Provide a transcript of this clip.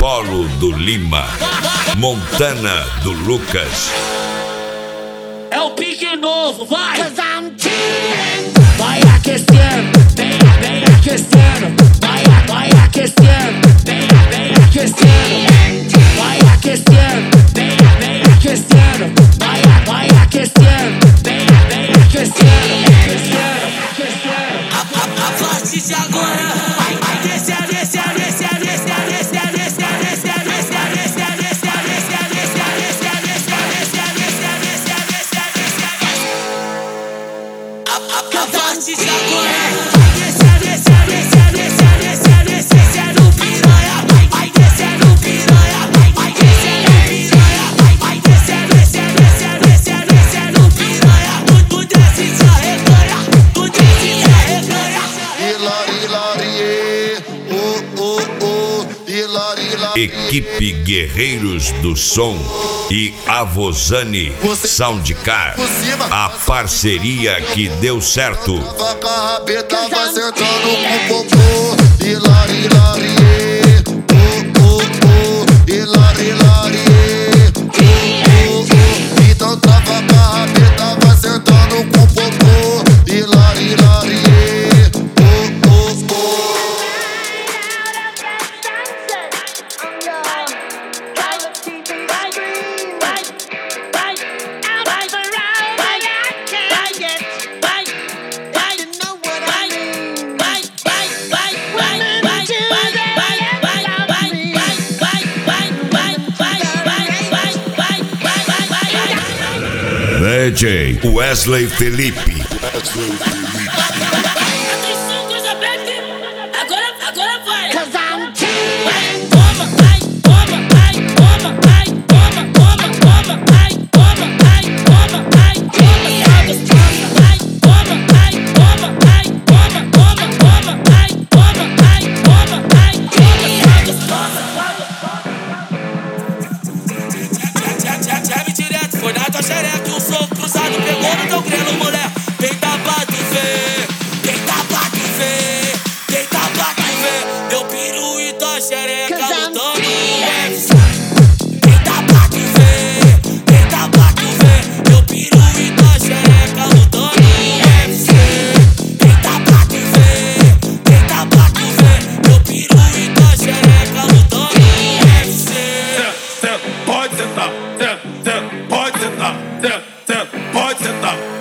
Polo do Lima, Montana do Lucas. É o pique novo, vai! Vai aquecendo, vem aquecendo. Vai aquecendo, vem aquecendo. Vai aquecendo, vem aquecendo. Vai aquecendo, vem aquecendo. A partir de agora, vai descer. A partir de agora, descer no piranha, vai descer no piranha, vai descer no piranha, vai descer no piranha. Tu desce e arreganha, tu desce e arreganha. Equipe Guerreiros do Som e Avozani Soundcar, a parceria que deu certo. Com a rabeta vai sentando com o popô. Hilari, então trava com a rabeta vai sentando com o popô. Hilari, DJ Wesley Felipe. Agora vai. Foi na tua xereca, um soco cruzado pegou no teu grelo, mulher. Deita pra tu ver, deita pra tu ver, deita pra tu ver. Meu peru e tua xereca lutando no UFC. Deita pra tu ver, deita pra tu ver. Meu peru e tua xereca lutando no UFC. Deita pra tu ver, deita pra tu ver. Meu peru e tua xereca lutando no UFC. Pode sentar, pode sentar, pode sentar.